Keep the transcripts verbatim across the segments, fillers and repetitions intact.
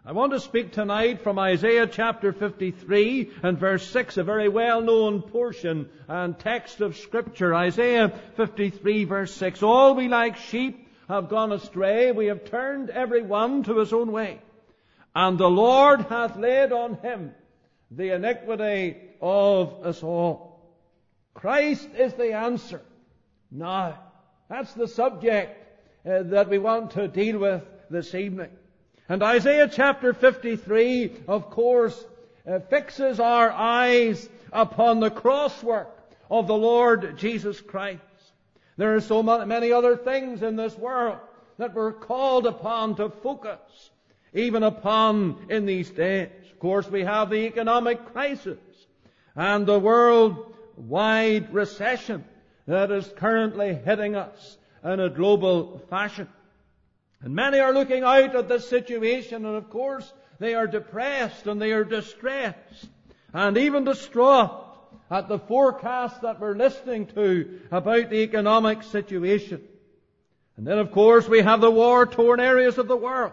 I want to speak tonight from Isaiah chapter fifty-three and verse six, a very well-known portion and text of Scripture. Isaiah fifty-three verse six. All we like sheep have gone astray. We have turned every one to his own way. And the Lord hath laid on him the iniquity of us all. Christ is the answer. Now, that's the subject uh, that we want to deal with this evening. And Isaiah chapter fifty-three, of course, uh, fixes our eyes upon the crosswork of the Lord Jesus Christ. There are so many other things in this world that we're called upon to focus, even upon in these days. Of course, we have the economic crisis and the worldwide recession that is currently hitting us in a global fashion. And many are looking out at this situation, and of course they are depressed and they are distressed and even distraught at the forecast that we're listening to about the economic situation. And then of course we have the war-torn areas of the world.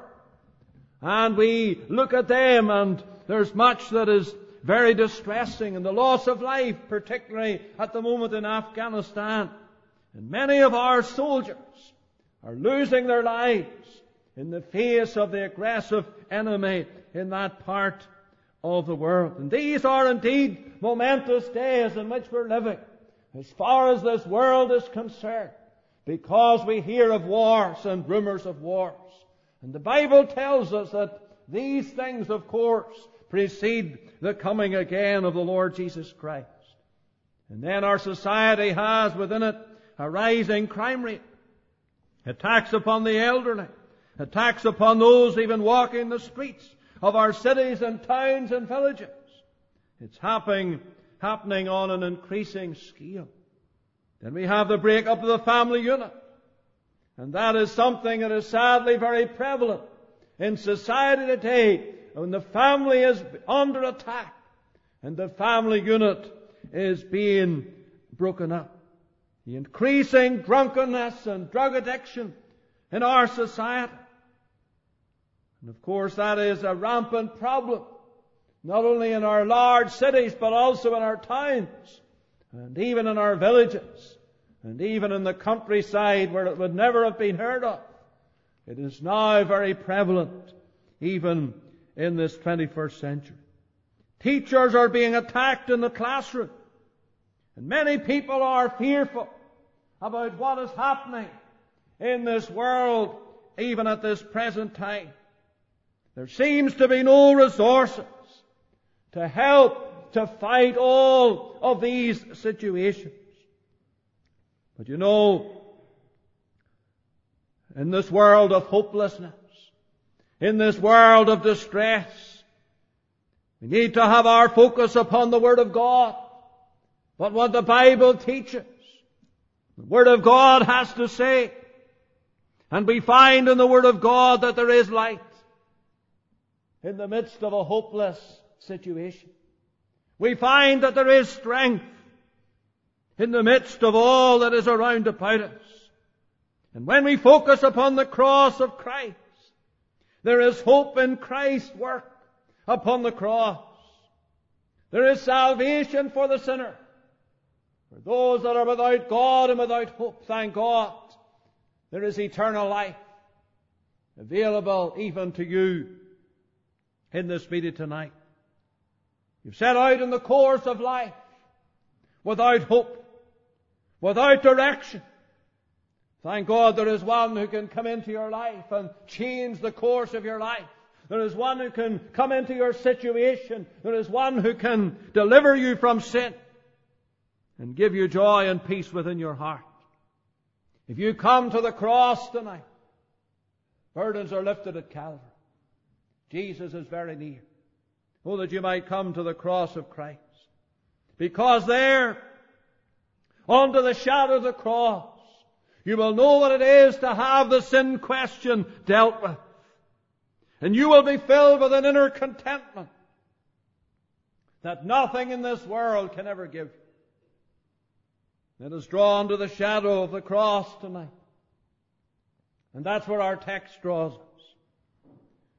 And we look at them and there's much that is very distressing, and the loss of life, particularly at the moment in Afghanistan. And many of our soldiers are losing their lives in the face of the aggressive enemy in that part of the world. And these are indeed momentous days in which we're living, as far as this world is concerned, because we hear of wars and rumors of wars. And the Bible tells us that these things, of course, precede the coming again of the Lord Jesus Christ. And then our society has within it a rising crime rate, attacks upon the elderly, attacks upon those even walking the streets of our cities and towns and villages. It's happening, happening on an increasing scale. Then we have the break-up of the family unit. And that is something that is sadly very prevalent in society today, when the family is under attack and the family unit is being broken up. The increasing drunkenness and drug addiction in our society. And of course that is a rampant problem, not only in our large cities, but also in our towns, and even in our villages, and even in the countryside where it would never have been heard of. It is now very prevalent, even in this twenty-first century. Teachers are being attacked in the classroom, and many people are fearful about what is happening in this world, even at this present time. There seems to be no resources to help to fight all of these situations. But you know, in this world of hopelessness, in this world of distress, we need to have our focus upon the Word of God. But what the Bible teaches, the Word of God has to say. And we find in the Word of God that there is light in the midst of a hopeless situation. We find that there is strength in the midst of all that is around about us. And when we focus upon the cross of Christ, there is hope in Christ's work upon the cross. There is salvation for the sinner. For those that are without God and without hope, thank God, there is eternal life available even to you in this meeting tonight. You've set out in the course of life without hope, without direction. Thank God there is one who can come into your life and change the course of your life. There is one who can come into your situation. There is one who can deliver you from sin and give you joy and peace within your heart. If you come to the cross tonight, burdens are lifted at Calvary. Jesus is very near. Oh, that you might come to the cross of Christ. Because there, under the shadow of the cross, you will know what it is to have the sin question dealt with. And you will be filled with an inner contentment that nothing in this world can ever give you. Let us draw under the shadow of the cross tonight. And that's where our text draws us.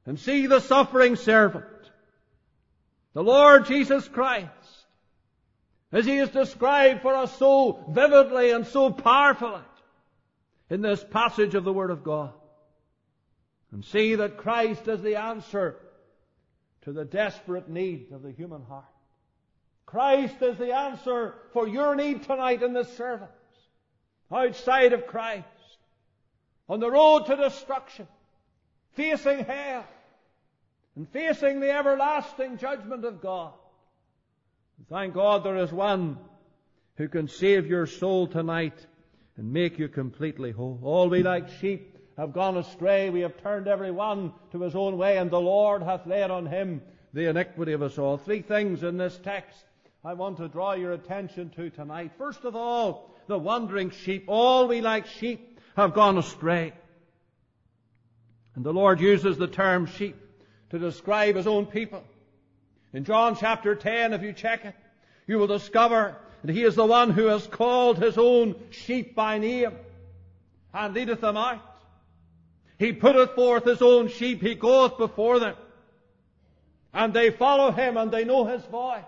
and see the suffering servant, the Lord Jesus Christ, as He is described for us so vividly and so powerfully in this passage of the Word of God. And see that Christ is the answer to the desperate need of the human heart. Christ is the answer for your need tonight in this service. Outside of Christ, on the road to destruction, facing hell, and facing the everlasting judgment of God. Thank God there is one who can save your soul tonight and make you completely whole. All we like sheep have gone astray. We have turned every one to his own way, and the Lord hath laid on him the iniquity of us all. Three things in this text I want to draw your attention to tonight. First of all, the wandering sheep. All we like sheep have gone astray. And the Lord uses the term sheep to describe His own people. In John chapter ten, if you check it, you will discover that He is the one who has called His own sheep by name and leadeth them out. He putteth forth His own sheep. He goeth before them. And they follow Him and they know His voice.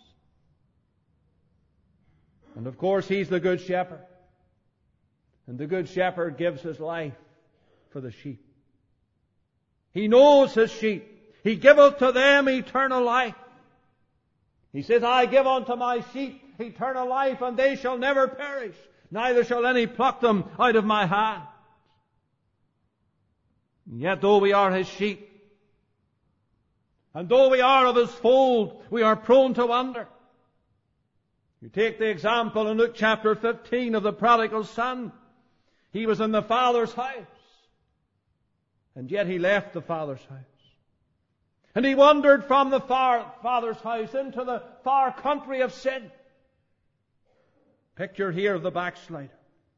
And of course, He's the Good Shepherd. And the Good Shepherd gives His life for the sheep. He knows His sheep. He giveth to them eternal life. He says, I give unto my sheep eternal life, and they shall never perish, neither shall any pluck them out of my hand. And yet though we are His sheep, and though we are of His fold, we are prone to wander. You take the example in Luke chapter fifteen of the prodigal son. He was in the Father's house, and yet he left the Father's house. And he wandered from the far Father's house into the far country of sin. Picture here of the backslider.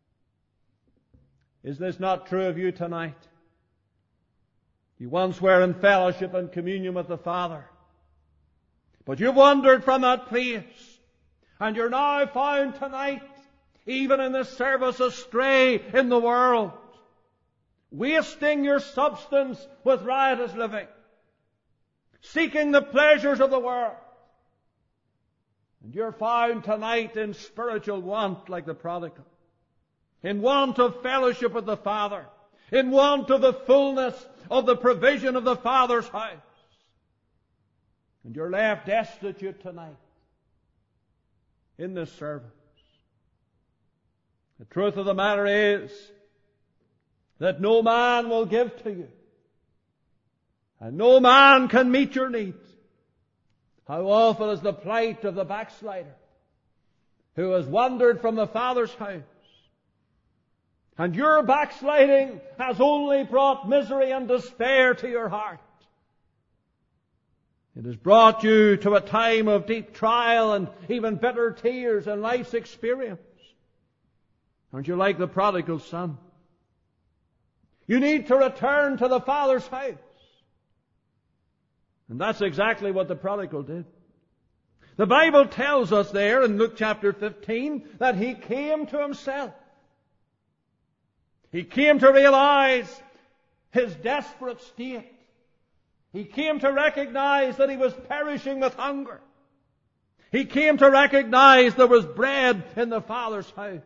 Is this not true of you tonight? You once were in fellowship and communion with the Father, but you've wandered from that place. And you're now found tonight, even in this service, astray in the world, wasting your substance with riotous living, seeking the pleasures of the world. And you're found tonight in spiritual want like the prodigal, in want of fellowship with the Father, in want of the fullness of the provision of the Father's house. And you're left destitute tonight in this service. The truth of the matter is that no man will give to you, and no man can meet your needs. How awful is the plight of the backslider who has wandered from the Father's house. And your backsliding has only brought misery and despair to your heart. It has brought you to a time of deep trial and even bitter tears in life's experience. Aren't you like the prodigal son? You need to return to the Father's house. And that's exactly what the prodigal did. The Bible tells us there in Luke chapter fifteen that he came to himself. He came to realize his desperate state. He came to recognize that he was perishing with hunger. He came to recognize there was bread in the Father's house.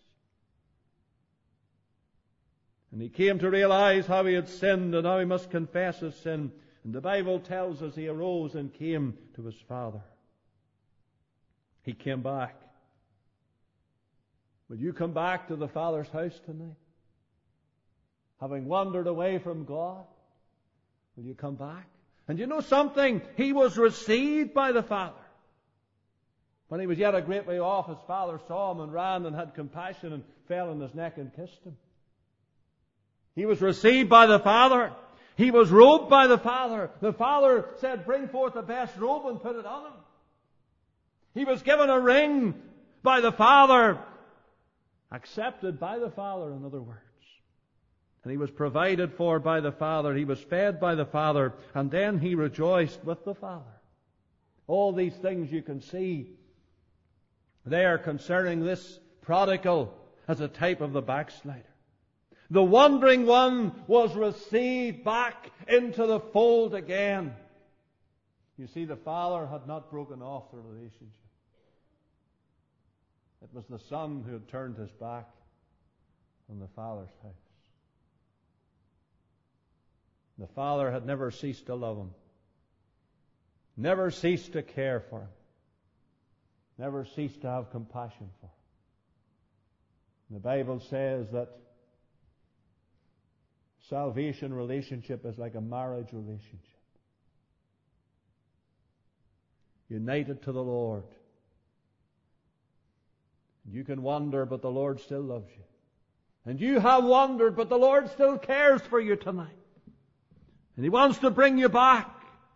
And he came to realize how he had sinned and how he must confess his sin. And the Bible tells us he arose and came to his Father. He came back. Will you come back to the Father's house tonight? Having wandered away from God, will you come back? And you know something? He was received by the Father. When he was yet a great way off, his father saw him and ran and had compassion and fell on his neck and kissed him. He was received by the Father. He was robed by the Father. The Father said, bring forth the best robe and put it on him. He was given a ring by the Father, accepted by the Father, in other words. And he was provided for by the Father. He was fed by the Father. And then he rejoiced with the Father. All these things you can see there concerning this prodigal as a type of the backslider. The wandering one was received back into the fold again. You see, the Father had not broken off the relationship. It was the Son who had turned his back on the Father's house. The Father had never ceased to love him, never ceased to care for him, never ceased to have compassion for him. The Bible says that salvation relationship is like a marriage relationship. United to the Lord. You can wander, but the Lord still loves you. And you have wandered, but the Lord still cares for you tonight. And He wants to bring you back,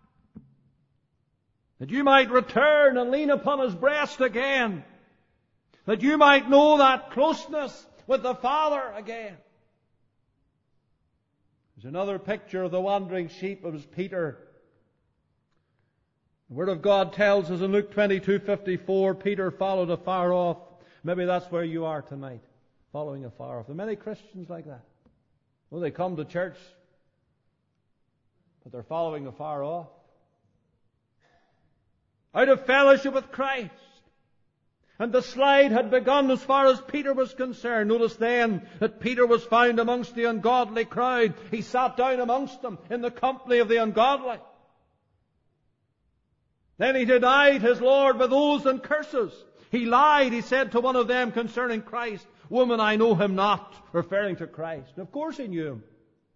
that you might return and lean upon His breast again, that you might know that closeness with the Father again. There's another picture of the wandering sheep. It was Peter. The Word of God tells us in Luke twenty-two fifty-four, Peter followed afar off. Maybe that's where you are tonight, following afar off. There are many Christians like that. Well, they come to church, but they're following afar off. Out of fellowship with Christ. And the slide had begun as far as Peter was concerned. Notice then that Peter was found amongst the ungodly crowd. He sat down amongst them in the company of the ungodly. Then he denied his Lord with oaths and curses. He lied, he said to one of them concerning Christ, "Woman, I know him not," referring to Christ. And of course he knew him.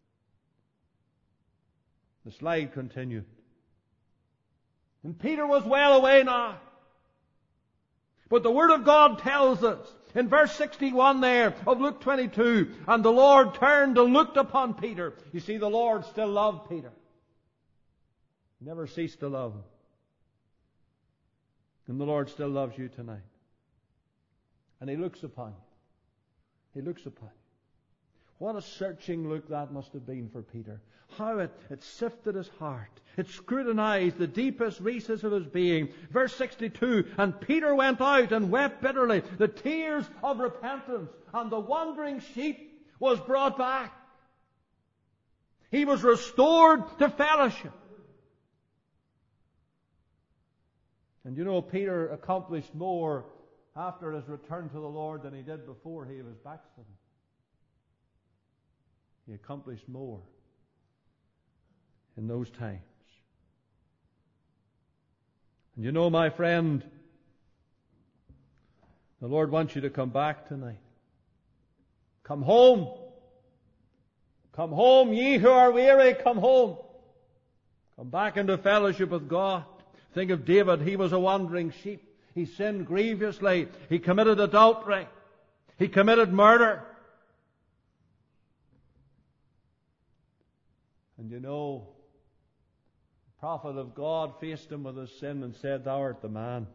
The slide continued. And Peter was well away now. But the Word of God tells us in verse sixty-one there of Luke twenty-two, and the Lord turned and looked upon Peter. You see, the Lord still loved Peter. He never ceased to love him. And the Lord still loves you tonight. And He looks upon you. He looks upon you. What a searching look that must have been for Peter. How it, it sifted his heart. It scrutinized the deepest recesses of his being. Verse sixty-two, and Peter went out and wept bitterly, the tears of repentance, and the wandering sheep was brought back. He was restored to fellowship. And you know, Peter accomplished more after his return to the Lord than he did before he was backslidden. He accomplished more in those times. And you know, my friend, the Lord wants you to come back tonight. Come home. Come home, ye who are weary, come home. Come back into fellowship with God. Think of David. He was a wandering sheep. He sinned grievously. He committed adultery. He committed murder. And you know, the prophet of God faced him with his sin and said, "Thou art the man."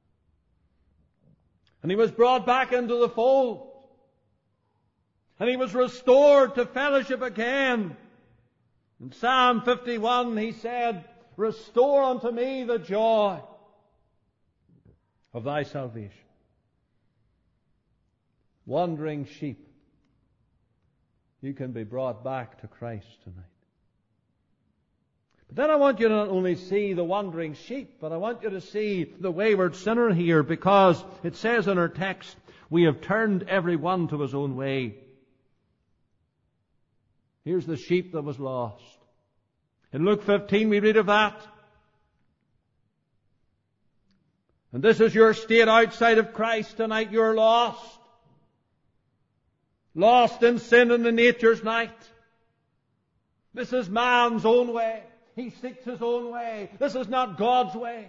And he was brought back into the fold. And he was restored to fellowship again. In Psalm fifty-one he said, "Restore unto me the joy of thy salvation." Wandering sheep, you can be brought back to Christ tonight. But then I want you to not only see the wandering sheep, but I want you to see the wayward sinner here, because it says in our text, we have turned every one to his own way. Here's the sheep that was lost. In Luke fifteen we read of that. And this is your state outside of Christ tonight. You're lost. Lost in sin in the nature's night. This is man's own way. He seeks his own way. This is not God's way.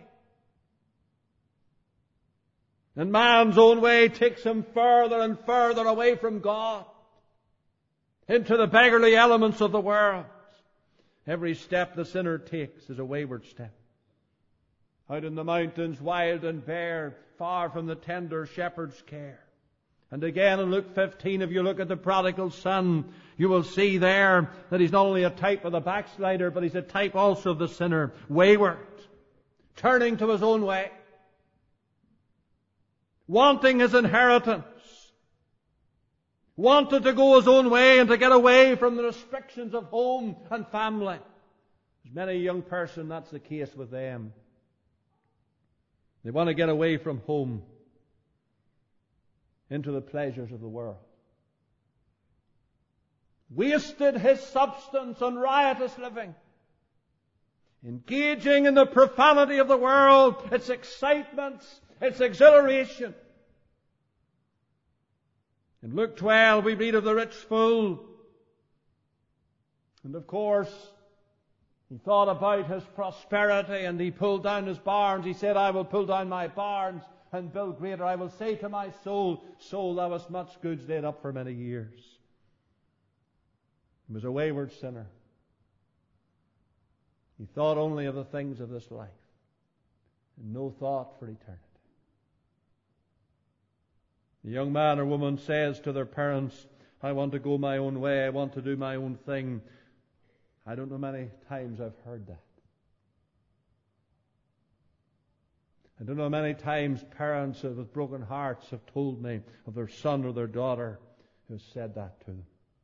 And man's own way takes him further and further away from God, into the beggarly elements of the world. Every step the sinner takes is a wayward step. Out in the mountains, wild and bare, far from the tender shepherd's care. And again in Luke fifteen, if you look at the prodigal son, you will see there that he's not only a type of the backslider, but he's a type also of the sinner. Wayward. Turning to his own way. Wanting his inheritance. wanted to go his own way and to get away from the restrictions of home and family. As many young person, that's the case with them. They want to get away from home into the pleasures of the world. Wasted his substance on riotous living, engaging in the profanity of the world, its excitements, its exhilaration. In Luke twelve we read of the rich fool. And of course, he thought about his prosperity and he pulled down his barns. He said, I will pull down my barns and build greater. I will say to my soul, soul, thou hast much goods laid up for many years. He was a wayward sinner. He thought only of the things of this life and no thought for eternity. The young man or woman says to their parents, I want to go my own way. I want to do my own thing. I don't know many times I've heard that. I don't know how many times parents with broken hearts have told me of their son or their daughter who has said that to them.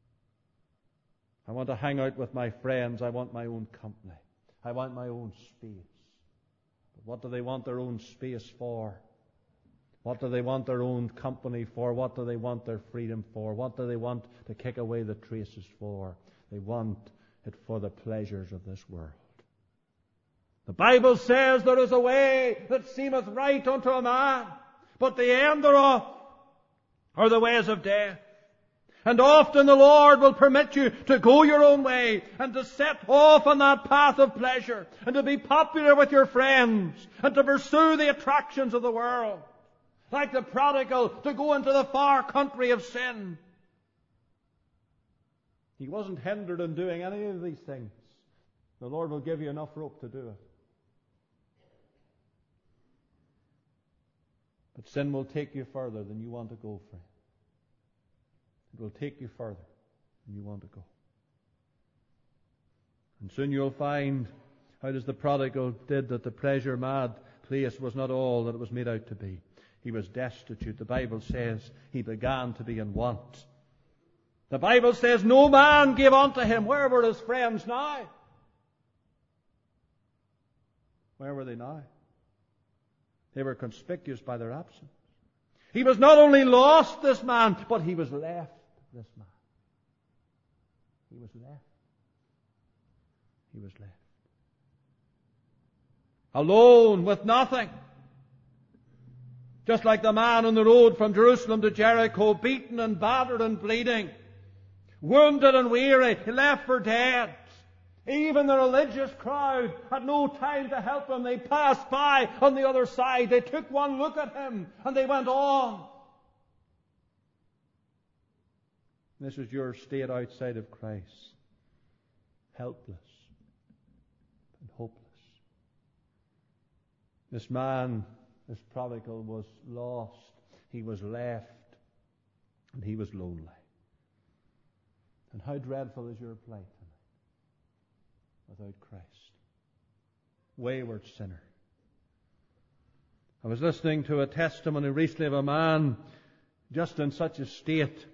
I want to hang out with my friends. I want my own company. I want my own space. But what do they want their own space for? What do they want their own company for? What do they want their freedom for? What do they want to kick away the traces for? They want it for the pleasures of this world. The Bible says there is a way that seemeth right unto a man, but the end thereof are the ways of death. And often the Lord will permit you to go your own way and to set off on that path of pleasure and to be popular with your friends and to pursue the attractions of the world. Like the prodigal, to go into the far country of sin. He wasn't hindered in doing any of these things. The Lord will give you enough rope to do it. But sin will take you further than you want to go, friend. It will take you further than you want to go. And soon you'll find, how does the prodigal did, that the pleasure-mad place was not all that it was made out to be. He was destitute. The Bible says he began to be in want. The Bible says no man gave unto him. Where were his friends now? Where were they now? They were conspicuous by their absence. He was not only lost, this man, but he was left, this man. He was left. He was left. Alone, with nothing. Just like the man on the road from Jerusalem to Jericho, beaten and battered and bleeding, wounded and weary, left for dead. Even the religious crowd had no time to help him. They passed by on the other side. They took one look at him and they went on. This is your state outside of Christ. Helpless and hopeless. This man, this prodigal, was lost. He was left. And he was lonely. And how dreadful is your plight tonight without Christ? Wayward sinner. I was listening to a testimony recently of a man just in such a state.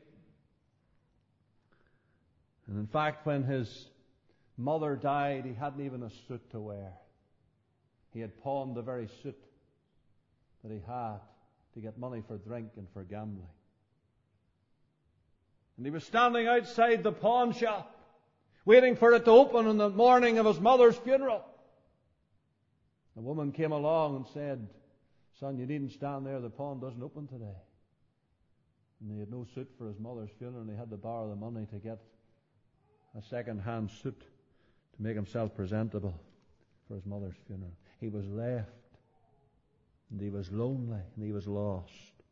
And in fact, when his mother died, he hadn't even a suit to wear. He had pawned the very suit that he had to get money for drink and for gambling. And he was standing outside the pawn shop, waiting for it to open on the morning of his mother's funeral. A woman came along and said, "Son, you needn't stand there. The pawn doesn't open today." And he had no suit for his mother's funeral, and he had to borrow the money to get a second-hand suit to make himself presentable for his mother's funeral. He was left, and he was lonely, and he was lost.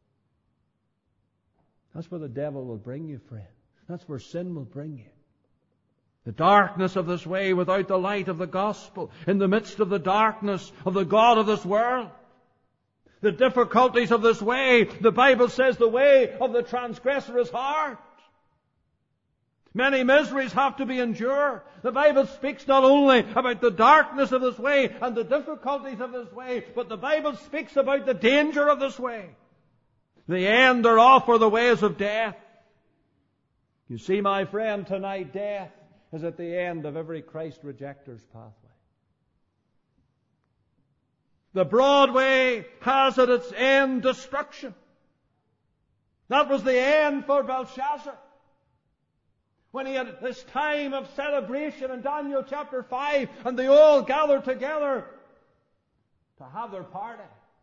That's where the devil will bring you, friend. That's where sin will bring you. The darkness of this way without the light of the gospel, in the midst of the darkness of the God of this world. The difficulties of this way, the Bible says the way of the transgressor is hard. Many miseries have to be endured. The Bible speaks not only about the darkness of this way and the difficulties of this way, but the Bible speaks about the danger of this way. The end thereof are the ways of death. You see, my friend, tonight death is at the end of every Christ rejecter's pathway. The broad way has at its end destruction. That was the end for Belshazzar. When he had this time of celebration in Daniel chapter five, and they all gathered together to have their party.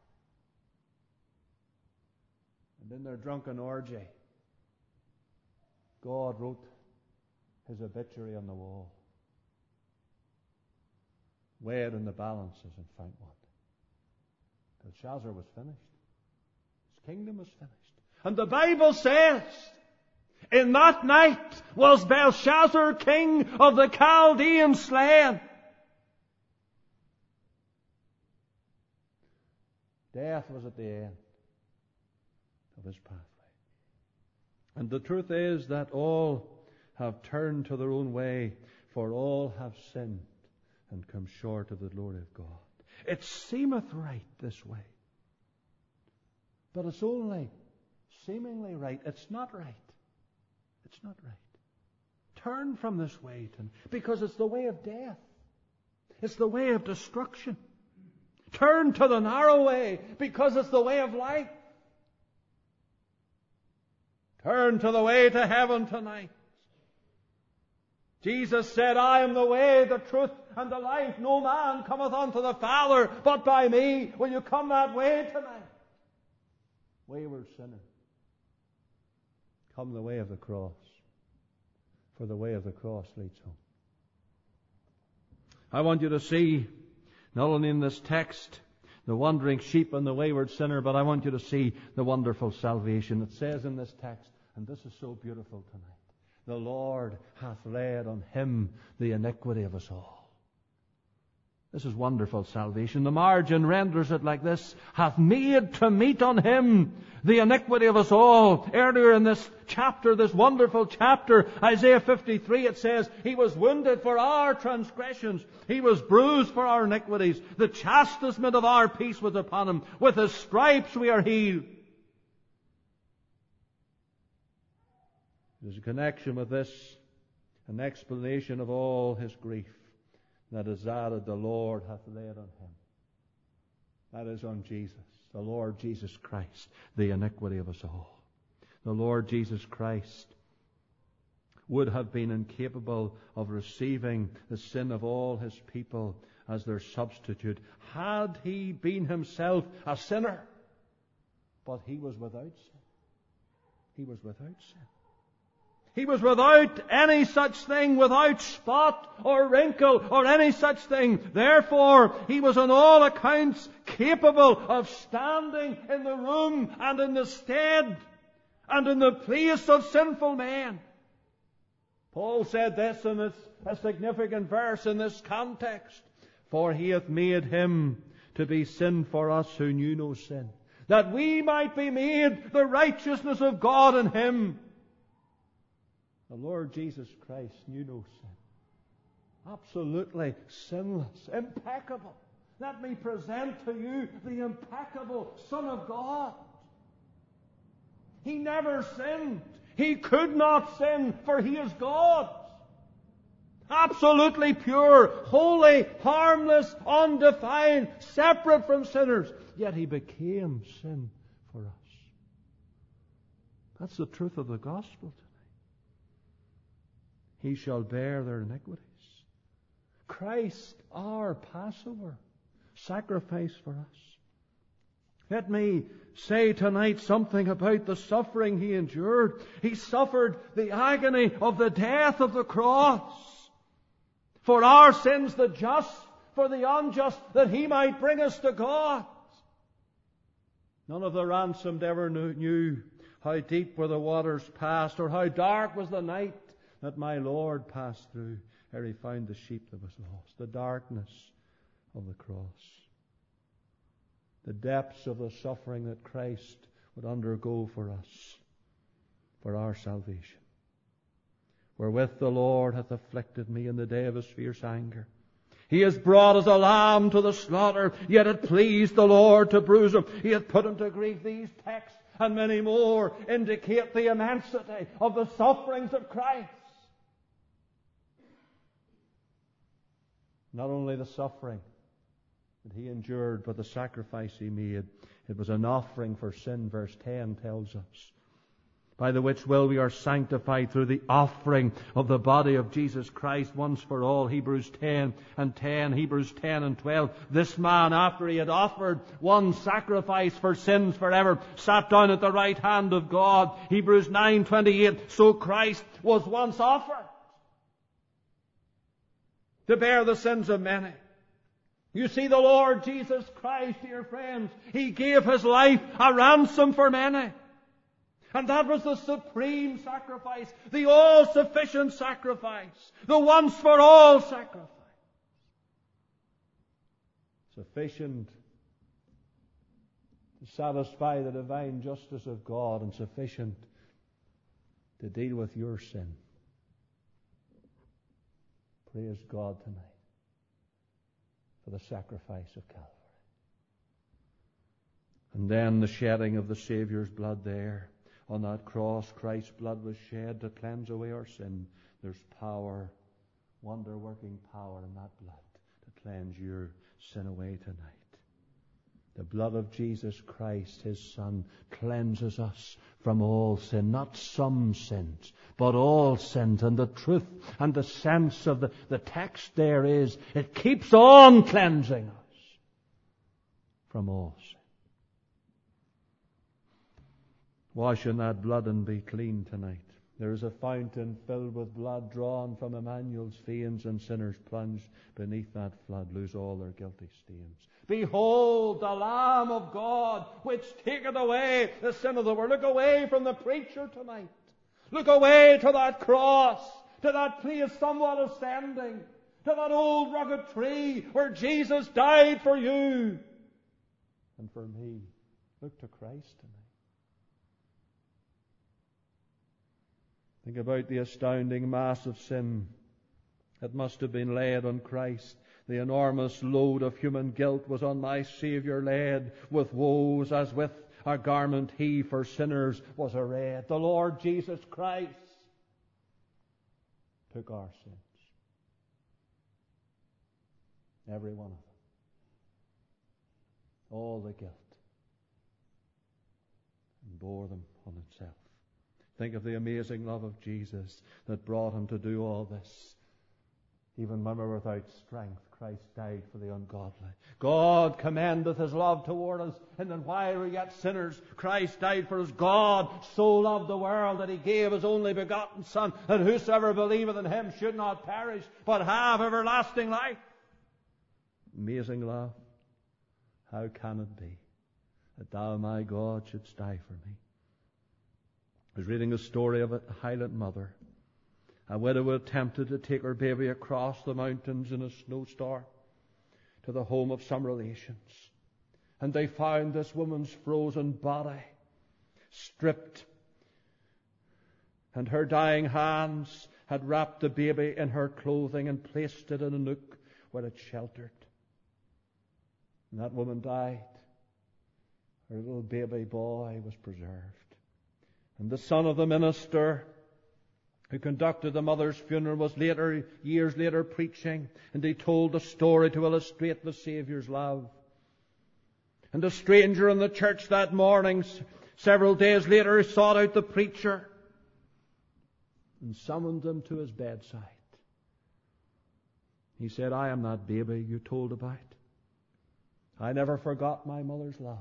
And in their drunken orgy, God wrote his obituary on the wall. Weighed in the balances and found one. Belshazzar was finished. His kingdom was finished. And the Bible says, in that night was Belshazzar king of the Chaldeans slain. Death was at the end of his pathway. And the truth is that all have turned to their own way, for all have sinned and come short of the glory of God. It seemeth right this way, but it's only seemingly right. It's not right. It's not right. Turn from this way, because it's the way of death. It's the way of destruction. Turn to the narrow way, because it's the way of life. Turn to the way to heaven tonight. Jesus said, I am the way, the truth, and the life. No man cometh unto the Father but by me. Will you come that way tonight? Wayward sinner, come the way of the cross, for the way of the cross leads home. I want you to see, not only in this text, the wandering sheep and the wayward sinner, but I want you to see the wonderful salvation. It says in this text, and this is so beautiful tonight, the Lord hath laid on him the iniquity of us all. This is wonderful salvation. The margin renders it like this: hath made to meet on him the iniquity of us all. Earlier in this chapter, this wonderful chapter, Isaiah fifty-three, it says, he was wounded for our transgressions. He was bruised for our iniquities. The chastisement of our peace was upon him. With his stripes we are healed. There's a connection with this, an explanation of all his grief. That is added, the Lord hath laid on him. That is on Jesus, the Lord Jesus Christ, the iniquity of us all. The Lord Jesus Christ would have been incapable of receiving the sin of all his people as their substitute, had he been himself a sinner. But he was without sin. He was without sin. He was without any such thing, without spot or wrinkle or any such thing. Therefore, he was on all accounts capable of standing in the room and in the stead and in the place of sinful men. Paul said this, and it's a significant verse in this context. For he hath made him to be sin for us who knew no sin, that we might be made the righteousness of God in him. The Lord Jesus Christ knew no sin. Absolutely sinless, impeccable. Let me present to you the impeccable Son of God. He never sinned. He could not sin, for he is God. Absolutely pure, holy, harmless, undefiled, separate from sinners. Yet he became sin for us. That's the truth of the gospel tonight. He shall bear their iniquities. Christ, our Passover, sacrifice for us. Let me say tonight something about the suffering he endured. He suffered the agony of the death of the cross. For our sins, the just, for the unjust, that he might bring us to God. None of the ransomed ever knew how deep were the waters past, or how dark was the night that my Lord passed through ere he found the sheep that was lost. The darkness of the cross. The depths of the suffering that Christ would undergo for us, for our salvation. Wherewith the Lord hath afflicted me in the day of his fierce anger. He is brought as a lamb to the slaughter, yet it pleased the Lord to bruise him. He hath put him to grief. These texts and many more indicate the immensity of the sufferings of Christ. Not only the suffering that He endured, but the sacrifice He made. It was an offering for sin, verse ten tells us. By the which will we are sanctified through the offering of the body of Jesus Christ once for all. Hebrews ten and ten, Hebrews ten and twelve. This man, after he had offered one sacrifice for sins forever, sat down at the right hand of God. Hebrews nine twenty-eight. So Christ was once offered to bear the sins of many. You see, the Lord Jesus Christ, dear friends, He gave His life a ransom for many. And that was the supreme sacrifice, the all-sufficient sacrifice, the once-for-all sacrifice. Sufficient to satisfy the divine justice of God and sufficient to deal with your sin. Praise God tonight for the sacrifice of Calvary. And then the shedding of the Saviour's blood there. On that cross, Christ's blood was shed to cleanse away our sin. There's power, wonder-working power in that blood to cleanse your sin away tonight. The blood of Jesus Christ, His Son, cleanses us from all sin. Not some sins, but all sins. And the truth and the sense of the, the text there is, it keeps on cleansing us from all sin. Wash in that blood and be clean tonight. There is a fountain filled with blood drawn from Emmanuel's veins, and sinners plunged beneath that flood lose all their guilty stains. Behold the Lamb of God, which taketh away the sin of the world. Look away from the preacher tonight. Look away to that cross, to that place somewhat ascending, to that old rugged tree where Jesus died for you and for me. Look to Christ tonight. Think about the astounding mass of sin that must have been laid on Christ. The enormous load of human guilt was on my Saviour laid, with woes as with a garment He for sinners was arrayed. The Lord Jesus Christ took our sins, every one of them, all the guilt, and bore them on Himself. Think of the amazing love of Jesus that brought Him to do all this. Even when we were without strength, Christ died for the ungodly. God commendeth His love toward us, and that while we were yet sinners, Christ died for us. God so loved the world that He gave His only begotten Son, that whosoever believeth in Him should not perish, but have everlasting life. Amazing love. How can it be that Thou, my God, shouldst die for me? I was reading a story of a Highland mother. A widow attempted to take her baby across the mountains in a snowstorm to the home of some relations. And they found this woman's frozen body stripped, and her dying hands had wrapped the baby in her clothing and placed it in a nook where it sheltered. And that woman died. Her little baby boy was preserved. And the son of the minister who conducted the mother's funeral was later, years later, preaching, and he told the story to illustrate the Saviour's love. And a stranger in the church that morning, several days later, sought out the preacher and summoned him to his bedside. He said, I am that baby you told about. I never forgot my mother's love.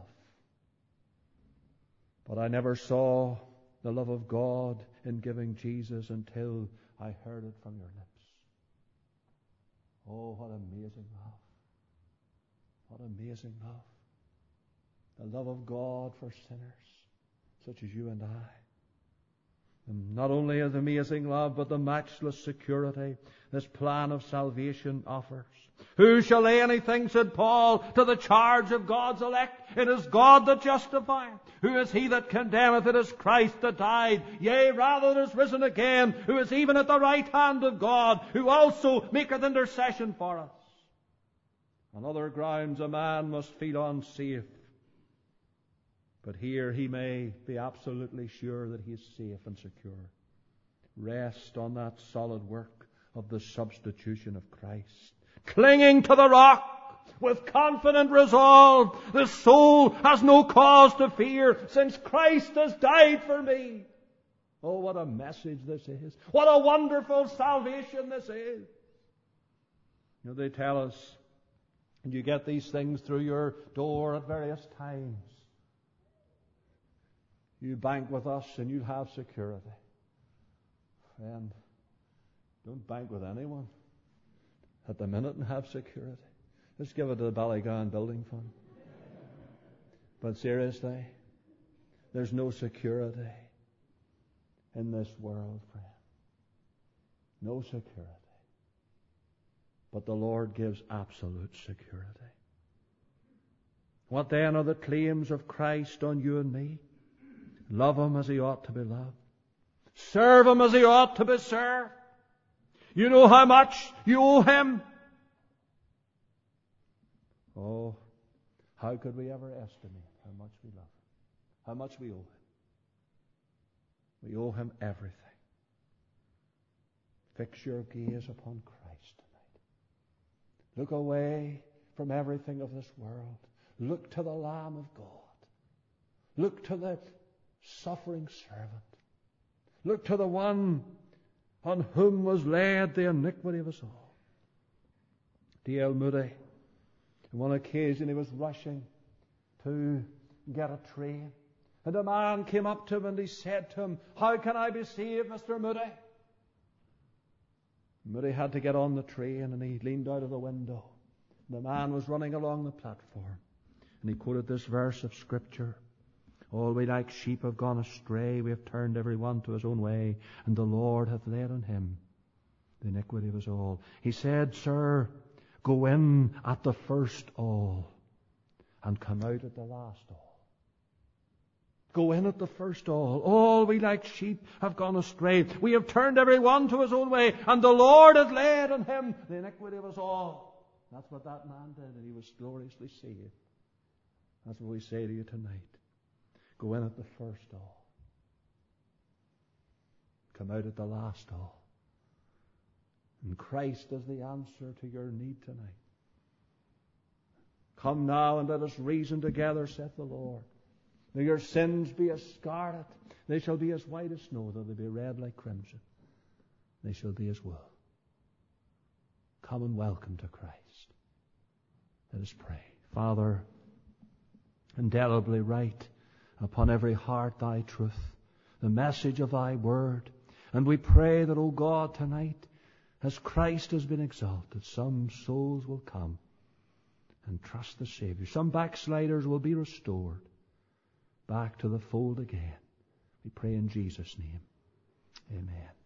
But I never saw the love of God in giving Jesus until I heard it from your lips. Oh, what amazing love. What amazing love. The love of God for sinners, such as you and I. And not only the amazing love, but the matchless security this plan of salvation offers. Who shall lay anything, said Paul, to the charge of God's elect? It is God that justifieth. Who is he that condemneth? It is Christ that died, yea, rather that is risen again, who is even at the right hand of God, who also maketh intercession for us. On other grounds a man must feel unsafe But here he may be absolutely sure that he is safe and secure. Rest on that solid work of the substitution of Christ. Clinging to the rock with confident resolve, the soul has no cause to fear, since Christ has died for me. Oh, what a message this is. What a wonderful salvation this is. You know, they tell us, and you get these things through your door at various times. You bank with us and you'll have security. Friend, don't bank with anyone at the minute and have security. Just give it to the Ballygowan Building Fund. But seriously, there's no security in this world, friend. No security. But the Lord gives absolute security. What then are the claims of Christ on you and me? Love Him as He ought to be loved. Serve Him as He ought to be served. You know how much you owe Him. Oh, how could we ever estimate how much we love Him? How much we owe Him? We owe Him everything. Fix your gaze upon Christ tonight. Look away from everything of this world. Look to the Lamb of God. Look to the suffering servant. Look to the one on whom was laid the iniquity of us all. D L Moody, on one occasion he was rushing to get a train, and a man came up to him and he said to him, "How can I be saved, Mister Moody?" Moody had to get on the train, and he leaned out of the window. The man was running along the platform, and he quoted this verse of Scripture. All we like sheep have gone astray. We have turned every one to his own way, and the Lord hath laid on him the iniquity of us all. He said, "Sir, go in at the first all and come out at the last all." Go in at the first all. All we like sheep have gone astray. We have turned every one to his own way, and the Lord hath laid on him the iniquity of us all. That's what that man did, and he was gloriously saved. That's what we say to you tonight. Go in at the first all. Come out at the last all. And Christ is the answer to your need tonight. Come now and let us reason together, saith the Lord. Though your sins be as scarlet, they shall be as white as snow. Though they be red like crimson, they shall be as wool. Come and welcome to Christ. Let us pray. Father, indelibly write upon every heart thy truth, the message of thy word. And we pray that, O God, tonight, as Christ has been exalted, some souls will come and trust the Savior. Some backsliders will be restored back to the fold again. We pray in Jesus' name. Amen.